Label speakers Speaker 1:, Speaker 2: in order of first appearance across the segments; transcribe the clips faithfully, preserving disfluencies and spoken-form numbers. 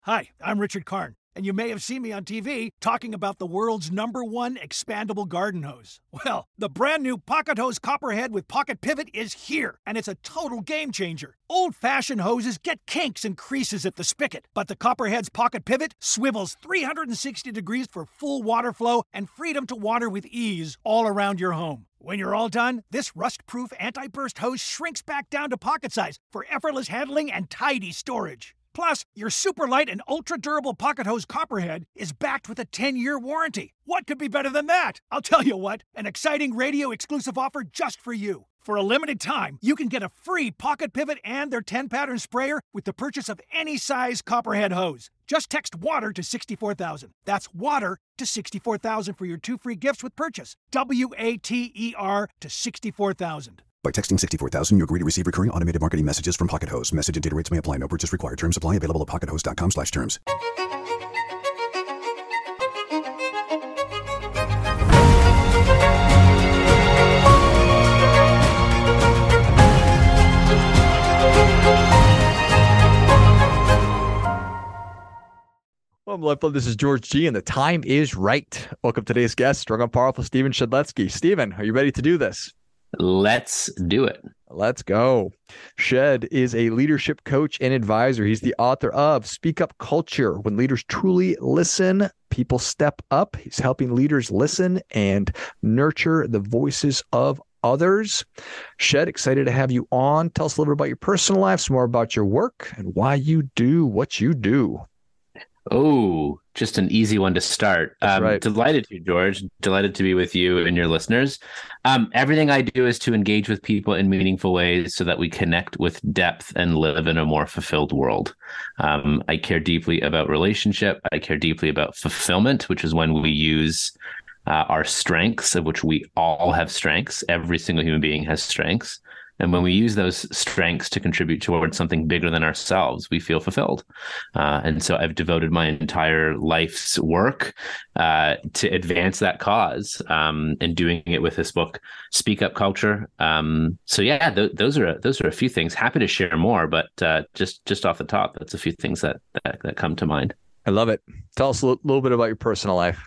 Speaker 1: Hi, I'm Richard Karn, and you may have seen me on T V talking about the world's number one expandable garden hose. Well, the brand new Pocket Hose Copperhead with Pocket Pivot is here, and it's a total game changer. Old-fashioned hoses get kinks and creases at the spigot, but the Copperhead's Pocket Pivot swivels three hundred sixty degrees for full water flow and freedom to water with ease all around your home. When you're all done, this rust-proof anti-burst hose shrinks back down to pocket size for effortless handling and tidy storage. Plus, your super light and ultra-durable Pocket Hose Copperhead is backed with a ten-year warranty. What could be better than that? I'll tell you what, an exciting radio-exclusive offer just for you. For a limited time, you can get a free Pocket Pivot and their ten-pattern sprayer with the purchase of any size Copperhead hose. Just text WATER to sixty-four thousand. That's WATER to sixty-four thousand for your two free gifts with purchase. W A T E R to sixty-four thousand.
Speaker 2: By texting sixty-four thousand, you agree to receive recurring automated marketing messages from Pocket Hose. Message and data rates may apply. No purchase required. Terms apply. Available at pockethose.com slash terms.
Speaker 3: Welcome, Lifeblood. This is George G, and the time is right. Welcome to today's guest, Strong and Powerful Stephen Shedletsky. Stephen, are you ready to do this?
Speaker 4: Let's do it.
Speaker 3: Let's go. Shed is a leadership coach and advisor. He's the author of Speak Up Culture. When leaders truly listen, people step up. He's helping leaders listen and nurture the voices of others. Shed, excited to have you on. Tell us a little bit about your personal life, some more about your work, and why you do what you do.
Speaker 4: Oh, just an easy one to start. Um,
Speaker 3: right.
Speaker 4: Delighted to, George. Delighted to be with you and your listeners. Um, everything I do is to engage with people in meaningful ways so that we connect with depth and live in a more fulfilled world. Um, I care deeply about relationship. I care deeply about fulfillment, which is when we use uh, our strengths, of which we all have strengths. Every single human being has strengths. And when we use those strengths to contribute towards something bigger than ourselves, we feel fulfilled. Uh, and so I've devoted my entire life's work uh, to advance that cause, um, and doing it with this book, Speak Up Culture. Um, so yeah, th- those are those are a few things. Happy to share more, but uh, just just off the top, that's a few things that that, that come to mind.
Speaker 3: I love it. Tell us a l- little bit about your personal life.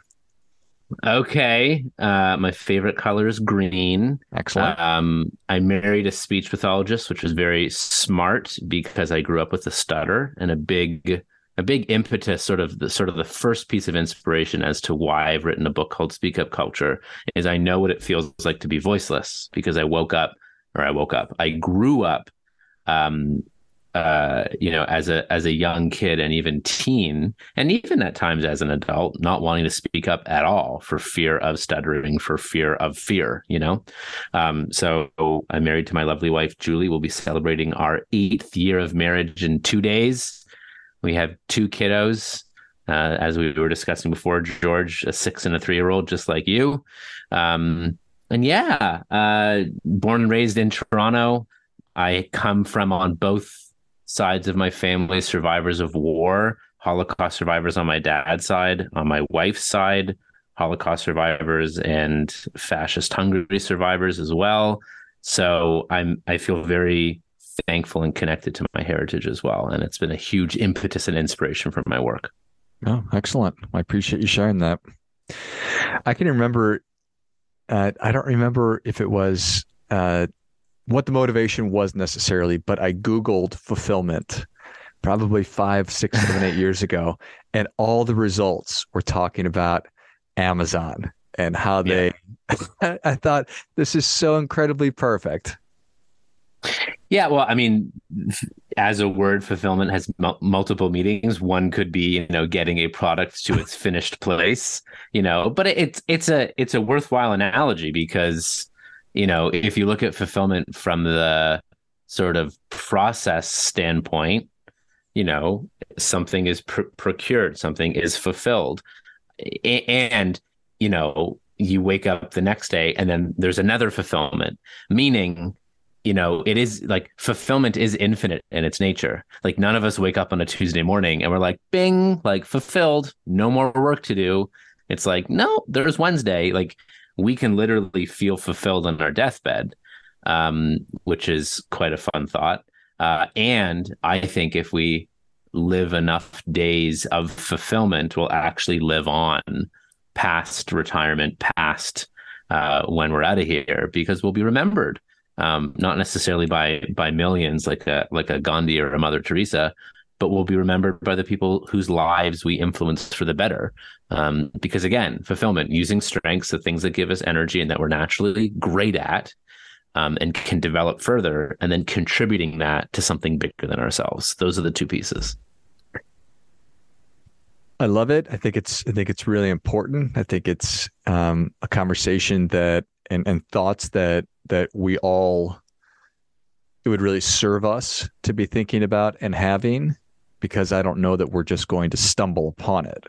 Speaker 4: Okay. Uh, my favorite color is green.
Speaker 3: Excellent.
Speaker 4: Um, I married a speech pathologist, which was very smart because I grew up with a stutter, and a big, a big impetus, sort of the sort of the first piece of inspiration as to why I've written a book called Speak Up Culture is I know what it feels like to be voiceless, because I woke up, or I woke up, I grew up, um, uh, you know, as a as a young kid and even teen, and even at times as an adult, not wanting to speak up at all for fear of stuttering, for fear of fear, you know. Um, so I'm married to my lovely wife, Julie. We'll be celebrating our eighth year of marriage in two days. We have two kiddos, uh, as we were discussing before, George, a six and a three-year-old, just like you. Um, and yeah, uh, born and raised in Toronto. I come from, on both sides of my family, survivors of war, Holocaust survivors on my dad's side, on my wife's side, Holocaust survivors and fascist Hungary survivors as well. So I'm I feel very thankful and connected to my heritage as well. And it's been a huge impetus and inspiration for my work.
Speaker 3: Oh, excellent. I appreciate you sharing that. I can remember, uh, I don't remember if it was uh, what the motivation was necessarily, but I Googled fulfillment probably five, six, seven, eight years ago, and all the results were talking about Amazon and how they, yeah. I thought, this is so incredibly perfect.
Speaker 4: Yeah, well, I mean, as a word, fulfillment has m- multiple meanings. One could be, you know, getting a product to its finished place, you know, but it's it's a it's a worthwhile analogy because, you know, if you look at fulfillment from the sort of process standpoint, you know, something is pr- procured, something is fulfilled, a- and you know, you wake up the next day and then there's another fulfillment, meaning, you know, it is like fulfillment is infinite in its nature. Like none of us wake up on a Tuesday morning and we're like, bing, like fulfilled, no more work to do. It's like, no, there's Wednesday. Like we can literally feel fulfilled on our deathbed, um, which is quite a fun thought. Uh, and I think if we live enough days of fulfillment will actually live on past retirement, past uh, when we're out of here, because we'll be remembered, um, not necessarily by by millions like a like a Gandhi or a Mother Teresa, but we'll be remembered by the people whose lives we influenced for the better. Um, because again, fulfillment, using strengths, the things that give us energy and that we're naturally great at, um, and can develop further, and then contributing that to something bigger than ourselves. Those are the two pieces.
Speaker 3: I love it. I think it's I think it's really important. I think it's um, a conversation that and, and thoughts that that we all, it would really serve us to be thinking about and having, because I don't know that we're just going to stumble upon it.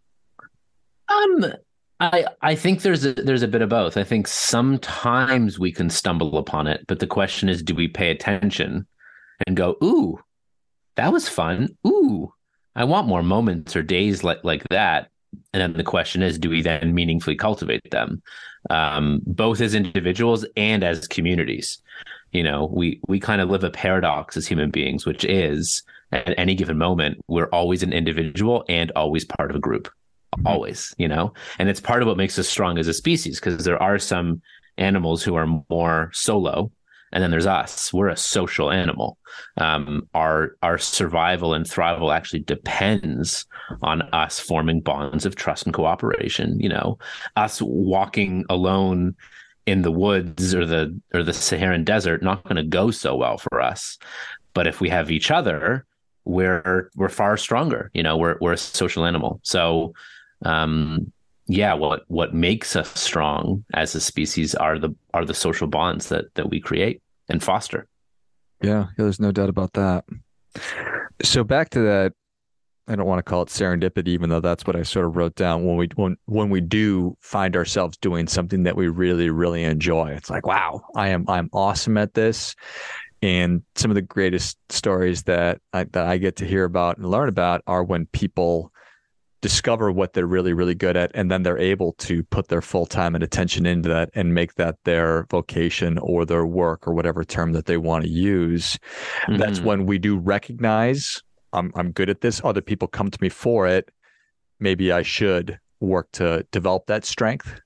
Speaker 4: Um, I I think there's a, there's a bit of both. I think sometimes we can stumble upon it, but the question is, do we pay attention and go, ooh, that was fun. Ooh, I want more moments or days like like that. And then the question is, do we then meaningfully cultivate them, um, both as individuals and as communities? You know, we we kind of live a paradox as human beings, which is at any given moment, we're always an individual and always part of a group, always, you know, and it's part of what makes us strong as a species, because there are some animals who are more solo. And then there's us. We're a social animal. Um, our our survival and thrival actually depends on us forming bonds of trust and cooperation. You know, us walking alone in the woods or the or the Saharan desert, not going to go so well for us. But if we have each other, we're we're far stronger. You know, we're we're a social animal. So, um, yeah, what what makes us strong as a species are the are the social bonds that that we create and foster.
Speaker 3: Yeah, yeah, there's no doubt about that. So back to that, I don't want to call it serendipity, even though that's what I sort of wrote down. When we when when we do find ourselves doing something that we really really enjoy, it's like, wow, I am I'm awesome at this. And some of the greatest stories that I, that I get to hear about and learn about are when people discover what they're really, really good at, and then they're able to put their full time and attention into that and make that their vocation or their work or whatever term that they want to use. Mm-hmm. That's when we do recognize I'm I'm good at this. Other people come to me for it. Maybe I should work to develop that strength.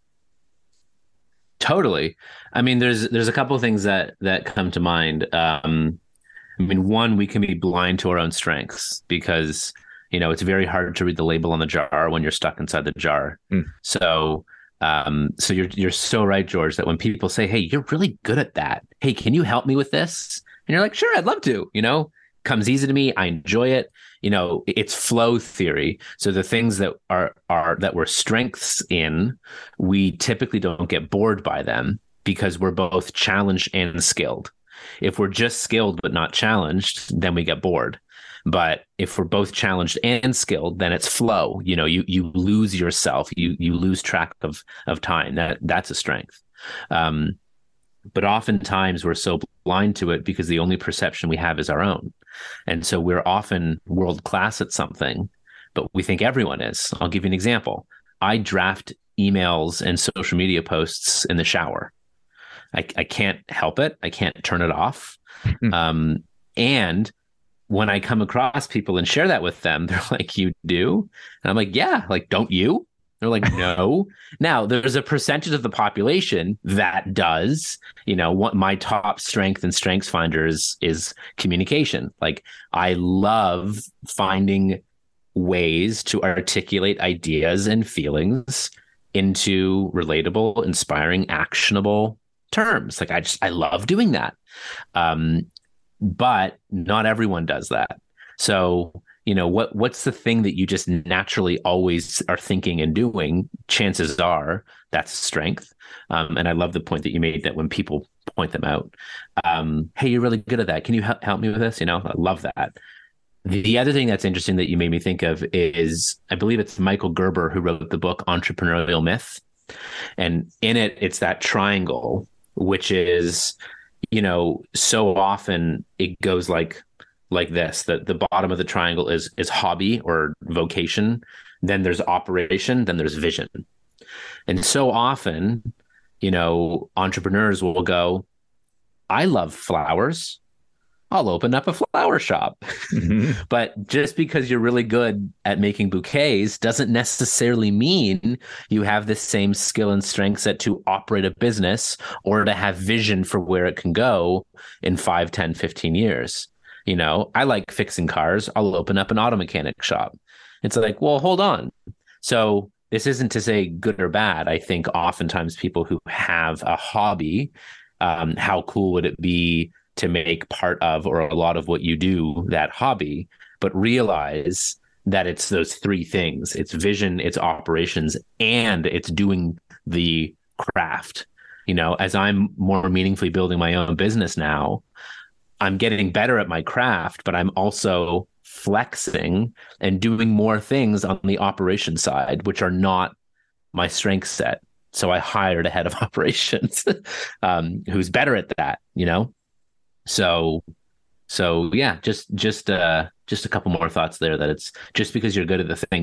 Speaker 4: Totally. I mean, there's there's a couple of things that that come to mind. Um, I mean, one, we can be blind to our own strengths because, you know, it's very hard to read the label on the jar when you're stuck inside the jar. Mm. So, um, so you're you're so right, George, that when people say, "Hey, you're really good at that. Hey, can you help me with this?" And you're like, "Sure, I'd love to." You know, comes easy to me. I enjoy it. You know, it's flow theory. So the things that are are that we're strengths in, we typically don't get bored by them because we're both challenged and skilled. If we're just skilled but not challenged, then we get bored. But if we're both challenged and skilled, then it's flow. You know, you you lose yourself. You you lose track of of time. That that's a strength. Um, but oftentimes we're so blind to it because the only perception we have is our own. And so we're often world class at something, but we think everyone is. I'll give you an example. I draft emails and social media posts in the shower. I, I can't help it. I can't turn it off. um, and when I come across people and share that with them, they're like, "You do?" And I'm like, "Yeah." Like, "Don't you?" They're like, "No." Now, there's a percentage of the population that does. You know, what my top strength and strengths finder is, is communication. Like, I love finding ways to articulate ideas and feelings into relatable, inspiring, actionable terms. Like, I just, I love doing that. Um, but not everyone does that. So, you know, what what's the thing that you just naturally always are thinking and doing? Chances are that's strength. Um, and I love the point that you made that when people point them out, um, "Hey, you're really good at that. Can you help, help me with this?" You know, I love that. The other thing that's interesting that you made me think of is, I believe it's Michael Gerber who wrote the book Entrepreneurial Myth. And in it, it's that triangle, which is, you know, so often it goes like, like this, that the bottom of the triangle is, is hobby or vocation. Then there's operation, then there's vision. And so often, you know, entrepreneurs will go, "I love flowers. I'll open up a flower shop.
Speaker 3: Mm-hmm.
Speaker 4: But just because you're really good at making bouquets doesn't necessarily mean you have the same skill and strength set to operate a business or to have vision for where it can go in five, ten, fifteen years. You know, I like fixing cars. I'll open up an auto mechanic shop. It's like, well, hold on. So this isn't to say good or bad. I think oftentimes people who have a hobby, um, how cool would it be to make part of or a lot of what you do that hobby, but realize that it's those three things. It's vision, it's operations, and it's doing the craft. You know, as I'm more meaningfully building my own business now, I'm getting better at my craft, but I'm also flexing and doing more things on the operation side, which are not my strength set. So I hired a head of operations um, who's better at that, you know? So, so yeah, just, just, uh, just a couple more thoughts there that it's just because you're good at the thing.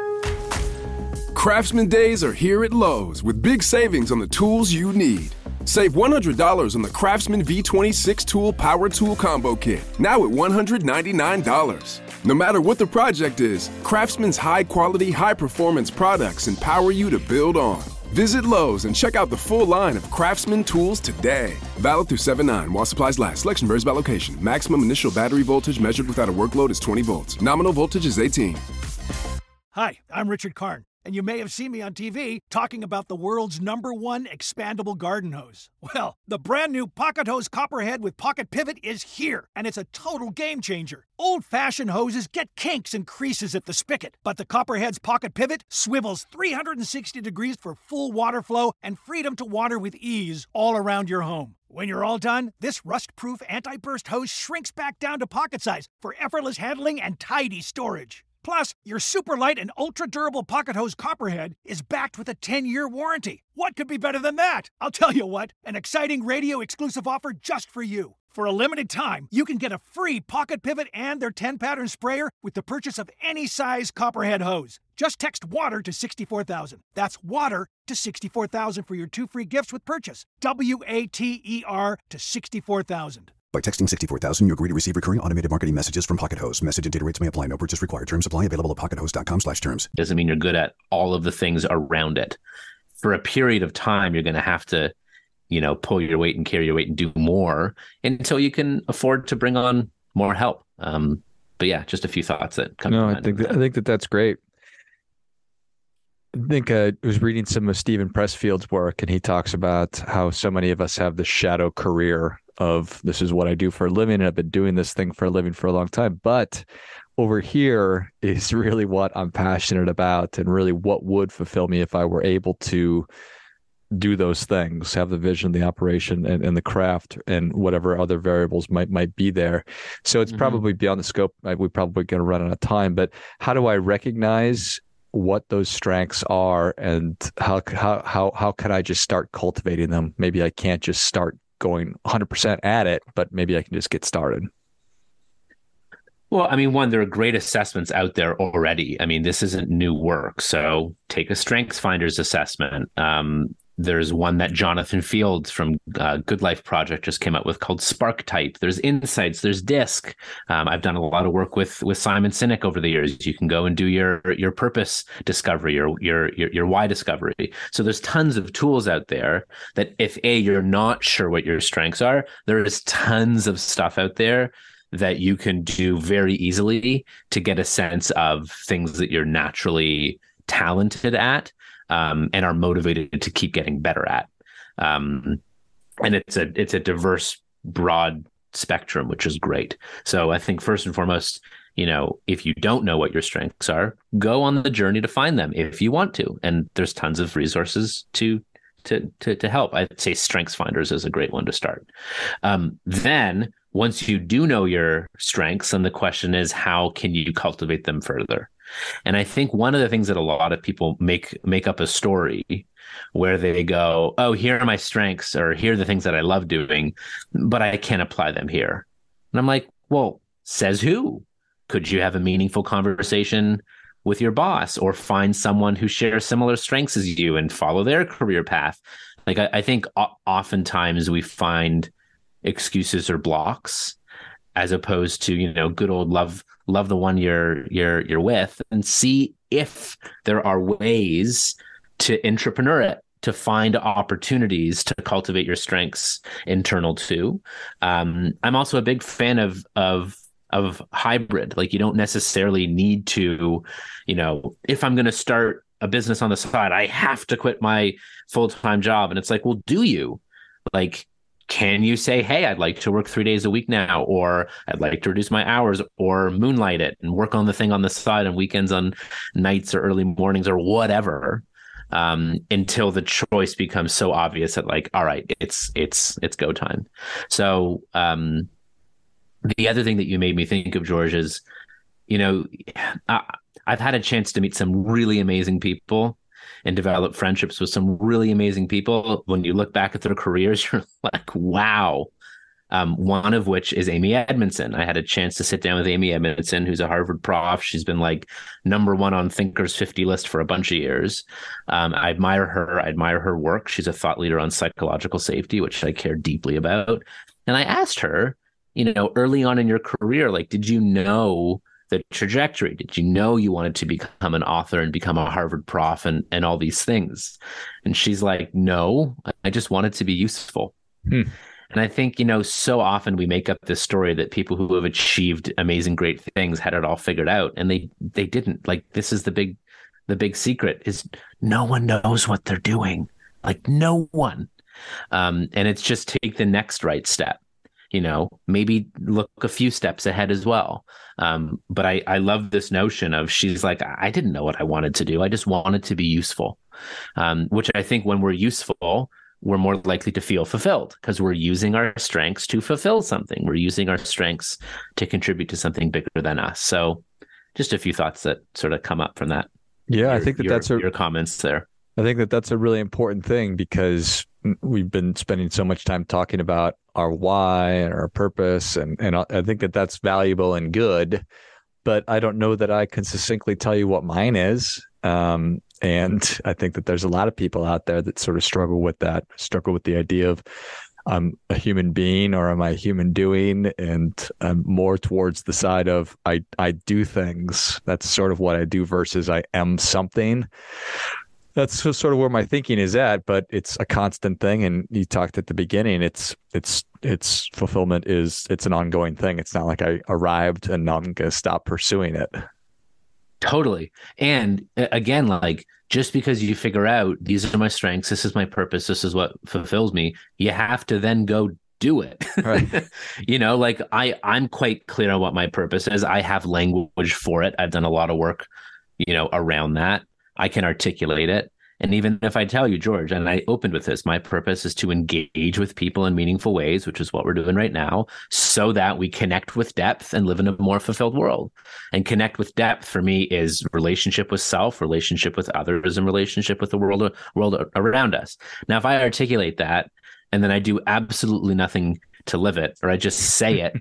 Speaker 5: Craftsman Days are here at Lowe's with big savings on the tools you need. Save one hundred dollars on the Craftsman V twenty-six Tool Power Tool Combo Kit, now at one hundred ninety-nine dollars. No matter what the project is, Craftsman's high-quality, high-performance products empower you to build on. Visit Lowe's and check out the full line of Craftsman tools today. Valid through seven nine while supplies last. Selection varies by location. Maximum initial battery voltage measured without a workload is twenty volts. Nominal voltage is eighteen.
Speaker 1: Hi, I'm Richard Karn, and you may have seen me on T V talking about the world's number one expandable garden hose. Well, the brand new Pocket Hose Copperhead with Pocket Pivot is here, and it's a total game changer. Old-fashioned hoses get kinks and creases at the spigot, but the Copperhead's Pocket Pivot swivels three hundred sixty degrees for full water flow and freedom to water with ease all around your home. When you're all done, this rust-proof anti-burst hose shrinks back down to pocket size for effortless handling and tidy storage. Plus, your super light and ultra-durable Pocket Hose Copperhead is backed with a ten-year warranty. What could be better than that? I'll tell you what, an exciting radio-exclusive offer just for you. For a limited time, you can get a free Pocket Pivot and their ten-pattern sprayer with the purchase of any size Copperhead hose. Just text WATER to sixty-four thousand. That's WATER to sixty-four thousand for your two free gifts with purchase. W A T E R to sixty-four thousand.
Speaker 2: By texting sixty-four thousand, you agree to receive recurring automated marketing messages from Pocket Hose. Message and data rates may apply. No purchase required. Terms apply. Available at pockethose.com slash terms.
Speaker 4: Doesn't mean you're good at all of the things around it. For a period of time, you're going to have to, you know, pull your weight and carry your weight and do more until you can afford to bring on more help. Um, but yeah, just a few thoughts that come.
Speaker 3: No,
Speaker 4: to
Speaker 3: I think that, I think that that's great. I think uh, I was reading some of Stephen Pressfield's work, and he talks about how so many of us have the shadow career of this is what I do for a living, and I've been doing this thing for a living for a long time. But over here is really what I'm passionate about, and really what would fulfill me if I were able to do those things, have the vision, the operation, and, and the craft, and whatever other variables might might be there. So it's mm-hmm. probably beyond the scope. We're probably going to run out of time. But how do I recognize what those strengths are, and how how how how can I just start cultivating them? Maybe I can't just start going one hundred percent at it, but maybe I can just get started.
Speaker 4: Well, I mean, one, there are great assessments out there already. I mean, this isn't new work. So take a StrengthsFinders assessment. Um, there's one that Jonathan Fields from uh, Good Life Project just came up with called Spark Type. There's Insights. There's DISC. Um, I've done a lot of work with with Simon Sinek over the years. You can go and do your your purpose discovery, your your your, your why discovery. So there's tons of tools out there that if A, you're not sure what your strengths are, there is tons of stuff out there that you can do very easily to get a sense of things that you're naturally talented at. Um, and are motivated to keep getting better at. Um, and it's a it's a diverse, broad spectrum, which is great. So I think first and foremost, you know, if you don't know what your strengths are, go on the journey to find them if you want to. And there's tons of resources to to to, to help. I'd say StrengthsFinders is a great one to start. Um, then once you do know your strengths, then the question is, how can you cultivate them further? And I think one of the things that a lot of people make make up a story where they go, oh, here are my strengths, or here are the things that I love doing, but I can't apply them here. And I'm like, well, says who? Could you have a meaningful conversation with your boss, or find someone who shares similar strengths as you and follow their career path? Like, I, I think o- oftentimes we find excuses or blocks as opposed to, you know, good old love, love the one you're, you're, you're with, and see if there are ways to entrepreneur it, to find opportunities to cultivate your strengths internal too. Um, I'm also a big fan of, of, of hybrid. Like, you don't necessarily need to, you know, if I'm going to start a business on the side, I have to quit my full-time job. And it's like, well, do you? Like, can you say, hey, I'd like to work three days a week now, or I'd like to reduce my hours, or moonlight it and work on the thing on the side on weekends, on nights or early mornings or whatever, um, until the choice becomes so obvious that, like, all right, it's, it's, it's go time. So, um, the other thing that you made me think of, George, is, you know, I, I've had a chance to meet some really amazing people and develop friendships with some really amazing people. When you look back at their careers, you're like, wow. Um, one of which is Amy Edmondson. I had a chance to sit down with Amy Edmondson, who's a Harvard prof. She's been like number one on Thinkers fifty list for a bunch of years. Um, I admire her. I admire her work. She's a thought leader on psychological safety, which I care deeply about. And I asked her, you know, early on in your career, like, did you know the trajectory? Did you know you wanted to become an author and become a Harvard prof and, and all these things? And she's like, no, I just wanted to be useful. Hmm. And I think, you know, so often we make up this story that people who have achieved amazing, great things had it all figured out, and they they didn't. Like, this is the big, the big secret, is no one knows what they're doing. Like, no one. Um, and it's just take the next right step. You know, maybe look a few steps ahead as well. Um, but I, I love this notion of, she's like, I didn't know what I wanted to do. I just wanted to be useful, um, which I think when we're useful, we're more likely to feel fulfilled, because we're using our strengths to fulfill something. We're using our strengths to contribute to something bigger than us. So just a few thoughts that sort of come up from that.
Speaker 3: Yeah,
Speaker 4: your,
Speaker 3: I think that
Speaker 4: your,
Speaker 3: that's a,
Speaker 4: your comments there.
Speaker 3: I think that that's a really important thing, because we've been spending so much time talking about our why and our purpose. And, and I think that that's valuable and good, but I don't know that I can succinctly tell you what mine is. Um, and I think that there's a lot of people out there that sort of struggle with that, struggle with the idea of, I'm a human being, or am I a human doing? And I'm more towards the side of I, I do things. That's sort of what I do versus I am something. That's sort of where my thinking is at, but it's a constant thing. And you talked at the beginning, it's, it's, it's fulfillment is, it's an ongoing thing. It's not like I arrived and now I'm going to stop pursuing it.
Speaker 4: Totally. And again, like, just because you figure out these are my strengths, this is my purpose, this is what fulfills me, you have to then go do it. Right. You know, like I, I'm quite clear on what my purpose is. I have language for it. I've done a lot of work, you know, around that. I can articulate it. And even if I tell you, George, and I opened with this, my purpose is to engage with people in meaningful ways, which is what we're doing right now, so that we connect with depth and live in a more fulfilled world. And connect with depth for me is relationship with self, relationship with others, and relationship with the world, world around us. Now, if I articulate that and then I do absolutely nothing to live it, or I just say it,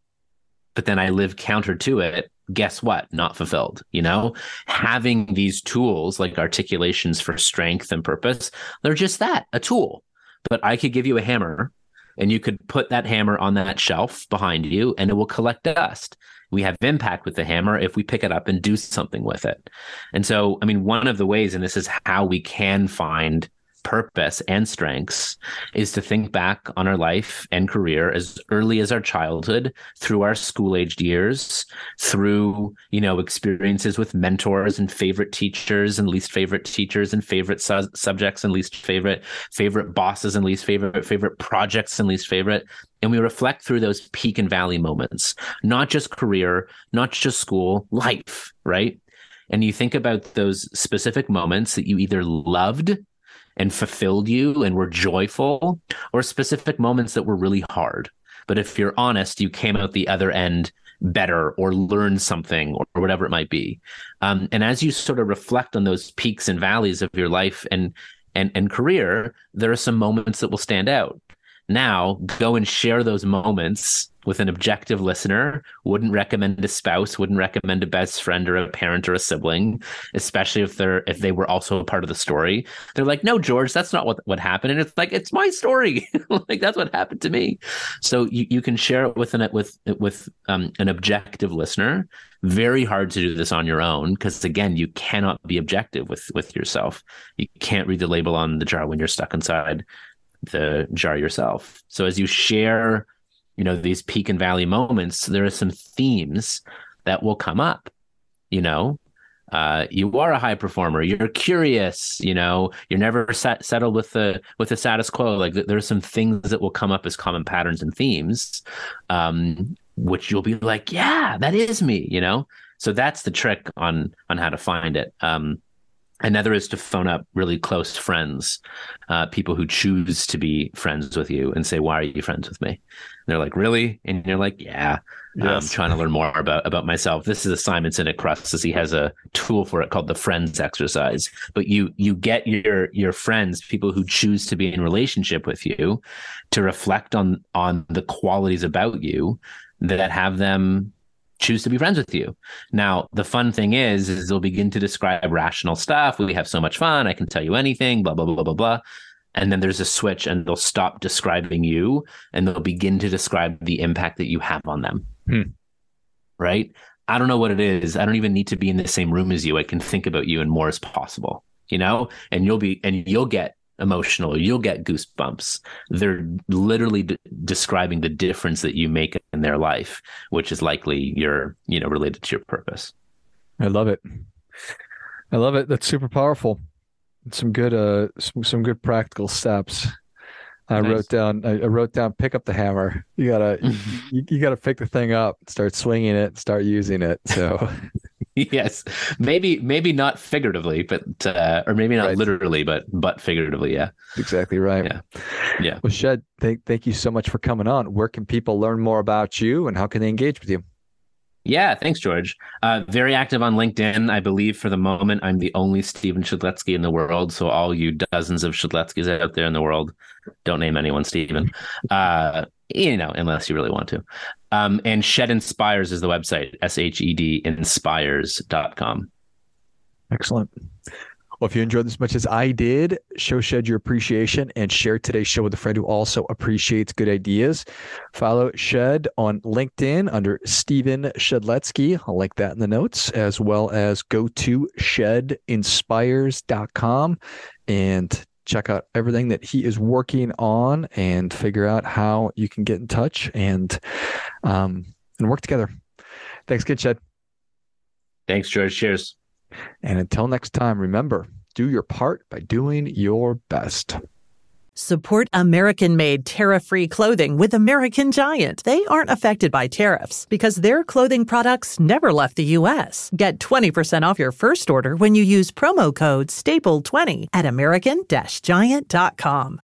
Speaker 4: but then I live counter to it, guess what? Not fulfilled. You know, having these tools like articulations for strength and purpose, they're just that, a tool. But I could give you a hammer and you could put that hammer on that shelf behind you and it will collect dust. We have impact with the hammer if we pick it up and do something with it. And so, I mean, one of the ways, and this is how we can find purpose and strengths, is to think back on our life and career as early as our childhood, through our school-aged years, through, you know, experiences with mentors and favorite teachers and least favorite teachers and favorite su- subjects and least favorite, favorite bosses and least favorite, favorite projects and least favorite. And we reflect through those peak and valley moments, not just career, not just school, life, right? And you think about those specific moments that you either loved and fulfilled you and were joyful, or specific moments that were really hard. But if you're honest, you came out the other end better, or learned something, or whatever it might be. Um, and as you sort of reflect on those peaks and valleys of your life and, and, and career, there are some moments that will stand out. Now go and share those moments with an objective listener, wouldn't recommend a spouse, wouldn't recommend a best friend or a parent or a sibling, especially if they're if they were also a part of the story. They're like, no, George, that's not what, what happened. And it's like, it's my story. Like, that's what happened to me. So you, you can share it with an with with um, an objective listener. Very hard to do this on your own, because again, you cannot be objective with with yourself. You can't read the label on the jar when you're stuck inside the jar yourself. So as you share, you know, these peak and valley moments, there are some themes that will come up. You know, uh, you are a high performer. You're curious. You know, you're never set, settled with the with the status quo. Like, there are some things that will come up as common patterns and themes, um, which you'll be like, yeah, that is me. You know, so that's the trick on on how to find it. Um, Another is to phone up really close friends, uh, people who choose to be friends with you, and say, why are you friends with me? And they're like, really? And you're like, yeah, yes. I'm trying to learn more about, about myself. This is a Simon Sinek process. He has a tool for it called the friends exercise. But you you get your your friends, people who choose to be in relationship with you, to reflect on on the qualities about you that have them choose to be friends with you. Now, the fun thing is, is they'll begin to describe rational stuff. We have so much fun. I can tell you anything, blah, blah, blah, blah, blah. And then there's a switch, and they'll stop describing you, and they'll begin to describe the impact that you have on them. Hmm. Right? I don't know what it is. I don't even need to be in the same room as you. I can think about you and more as possible, you know, and you'll be, and you'll get emotional, you'll get goosebumps. They're literally d- describing the difference that you make in their life, which is likely you're, you know, related to your purpose.
Speaker 3: I love it. I love it. That's super powerful. Some good, uh, some, some good practical steps. I nice. wrote down, I, I wrote down, pick up the hammer. You gotta, you, you gotta pick the thing up, start swinging it, start using it. So
Speaker 4: yes, maybe, maybe not figuratively, but, uh, or maybe not right. literally, but, but figuratively. Yeah.
Speaker 3: Exactly right.
Speaker 4: Yeah. Yeah.
Speaker 3: Well, Shed, thank, thank you so much for coming on. Where can people learn more about you, and how can they engage with you?
Speaker 4: Yeah, thanks, George. Uh, very active on LinkedIn. I believe for the moment, I'm the only Stephen Shedletsky in the world. So all you dozens of Shedletskys out there in the world, don't name anyone Stephen, uh, you know, unless you really want to. Um, and Shed Inspires is the website, S H E D inspires dot com.
Speaker 3: Excellent. Well, if you enjoyed this as much as I did, show Shed your appreciation and share today's show with a friend who also appreciates good ideas. Follow Shed on LinkedIn under Stephen Shedletsky. I'll link that in the notes, as well as go to shed inspires dot com and check out everything that he is working on, and figure out how you can get in touch and um, and work together. Thanks again, Shed.
Speaker 4: Thanks, George. Cheers.
Speaker 3: And until next time, remember, do your part by doing your best.
Speaker 6: Support American-made tariff-free clothing with American Giant. They aren't affected by tariffs because their clothing products never left the U S. Get twenty percent off your first order when you use promo code staple twenty at American Giant dot com.